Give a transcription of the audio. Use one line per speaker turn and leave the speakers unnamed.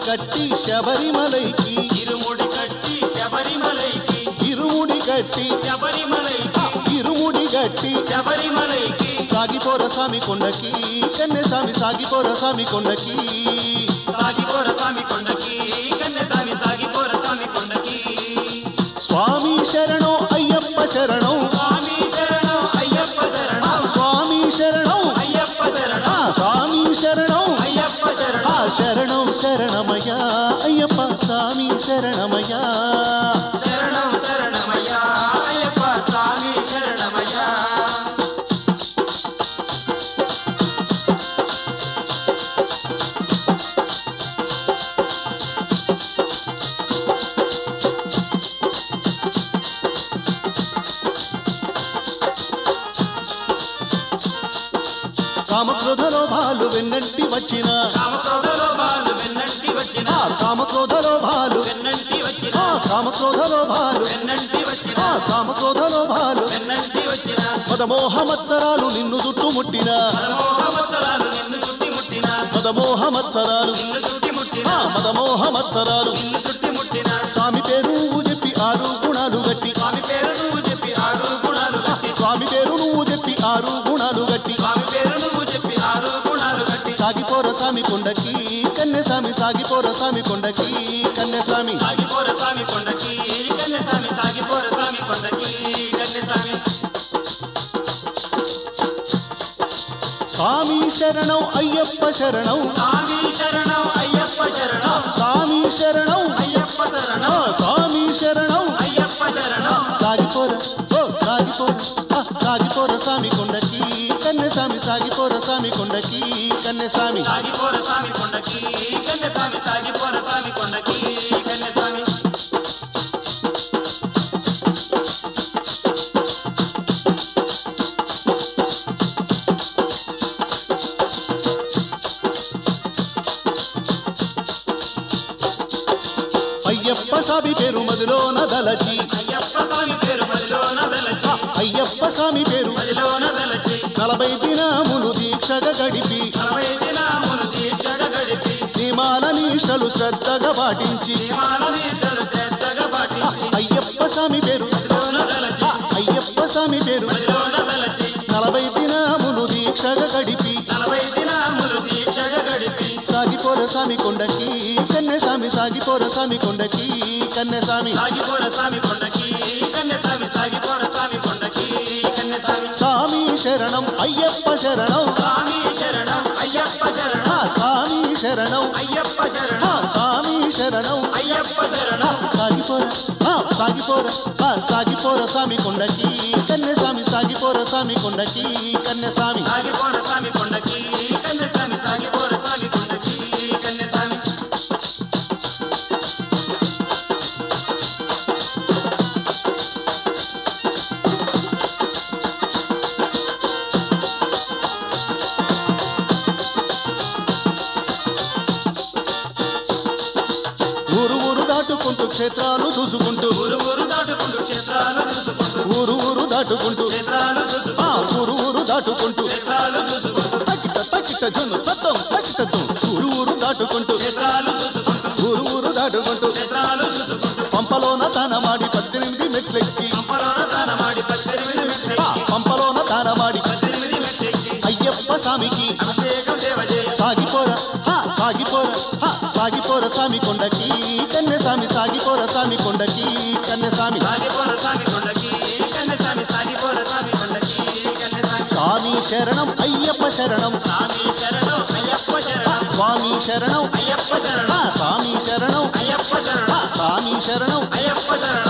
కట్టి శబరిమలైకి
ఇరుముడి కట్టి శబరిమలైకి
ఇరుముడి కట్టి
శబరిమలైకి
ఇరుముడి కట్టి
శబరిమలైకి
సాగిపోర స్వామి కొండకి కన్నెస్వామి సాగిపోర స్వామి కొండకి
సాగిపోర స్వామి కొండకి కన్నెస్వామి సాగిపోర స్వామి కొండకి
స్వామి శరణం అయ్యప్ప శరణం
స్వామి శరణం అయ్యప్ప శరణం
స్వామి శరణం
అయ్యప్ప శరణం
స్వామి శరణం
అయ్యప్ప శరణం
శరణం శరణమయ్యా అయ్యప్ప స్వామి శరణమయ్యా
శరణం శరణమయ్యా అయ్యప్ప స్వామి శరణమయ్యా
కామక్రోధలో భాలు వెన్నంటి వచ్చిన
కామక్రోధలో బాలు వెన్నంటి వచ్చిన
కామక్రోధలో భాలు
వెన్నంటి వచ్చిన
కామక్రోధలో భాలు
వెన్నంటి వచ్చిన
కామక్రోధలో భాలు
వెన్నంటి వచ్చిన
మదమోహమత్సరాలు నిన్ను చుట్టుముట్టిన
మదమోహమత్సరాలు నిన్ను చుట్టి ముట్టిన
మదమోహమత్సరాలు
నిన్ను చుట్టి ముట్టిన
మదమోహమత్సరాలు
నిన్ను చుట్టి ముట్టిన
స్వామి పేరు చెప్పి 6 గుణాలు గట్టి
స్వామి పేరు నువ్వు చెప్పి 6 గుణాలు గట్టి
స్వామి పేరు నువ్వు చెప్పి 6 గుణాలు గట్టి
స్వామి పేరు నువ్వు చెప్పి 6 గుణాలు గట్టి
సాగిపోర స్వామి కొండకి కన్నెస్వామి సాగిపోర స్వామి కొండకి కన్నెస్వామి
సాగిపోర స్వామి కొండకి కన్నెస్వామి సాగిపోర స్వామి కొండకి కన్నెస్వామి
స్వామి శరణం అయ్యప్ప శరణం
స్వామి శరణం అయ్యప్ప శరణం
స్వామి శరణం
అయ్యప్ప శరణం
స్వామి శరణం
అయ్యప్ప శరణం
సాగిపోర సాగిపోర స్వామి కొండకి కన్నెస్వామి సాగిపోర స్వామి కొండకి కన్నెస్వామి
సాగిపోర స్వామి కొండకి కన్నెస్వామి సాగిపోర స్వామి కొండకి కన్నెస్వామి
అయ్యప్ప స్వామి పేరు మదిలోన దలచి
అయ్యప్ప స్వామి పేరు మదిలోన దలచి
అయ్యప్ప స్వామి పేరు
మదిలోన దలచి
40 దినములు దీక్షగా గడిపి
40 దినములు దీక్షగా గడిపి
నియమాల నిష్టలు శ్రద్ధగా పాటించి
నియమాలనీతలు శ్రద్ధగా పాటించి
అయ్యప్ప స్వామి పేరు
మదిలోన దలచి
అయ్యప్ప స్వామి పేరు
మదిలోన దలచి
40 దినములు దీక్షగా గడిపి
40 దినములు దీక్షగా గడిపి
సాగిపోర స్వామి కొండకి కన్నెస్వామి సాగిపోర స్వామి కొండకి కన్నెస్వామి
సాగిపోర స్వామి కొండకి కన్నెస్వామి సాగిపోర స్వామి కొండకి కన్నెస్వామి
స్వామి శరణం అయ్యప్ప శరణం
స్వామి శరణం అయ్యప్ప శరణం
స్వామి శరణం
అయ్యప్ప శరణం
స్వామి శరణం
అయ్యప్ప శరణం
సాగిపోర స్వామి కొండకి కన్నెస్వామి సాగిపోర స్వామి కొండకి కన్నెస్వామి
సాగిపోర స్వామి కొండకి కన్నెస్వామి సాగిపోర స్వామి కొండకి కన్నెస్వామి
ఊరు దాటుకుంటూ క్షేత్రాలు చూసుకుంటూ
ఊరు దాటుకుంటూ క్షేత్రాలు చూసుకుంటూ
ఊరు దాటుకుంటూ
క్షేత్రాలు చూసుకుంటూ
ఊరు దాటుకుంటూ
క్షేత్రాలు చూసుకుంటూ
తక్కిట జున్ను తత్తం తక్కిట ఊరు దాటుకుంటూ
క్షేత్రాలు చూసుకుంటూ
ఊరు దాటుకుంటూ
క్షేత్రాలు చూసుకుంటూ
పంపలోన తానమాడి 18 మెట్లెక్కి
పంపలోన తానమాడి 18 మెట్లెక్కి
పంపలోన తానమాడి
18 మెట్లెక్కి
అయ్యప్ప స్వామికి
అభిషేకం సేవ చేసి
సాగిపోర స్వామి కొండకి కన్నెస్వామి సాగిపోర స్వామి కొండకి కన్నెస్వామి
సాగిపోర స్వామి కొండకి కన్నెస్వామి సాగిపోర స్వామి కొండకి కన్నెస్వామి
స్వామి శరణం అయ్యప్ప శరణం
స్వామి శరణం అయ్యప్ప శరణం
స్వామి శరణం
అయ్యప్ప శరణం
స్వామి శరణం
అయ్యప్ప శరణం
స్వామి శరణం
అయ్యప్ప శరణం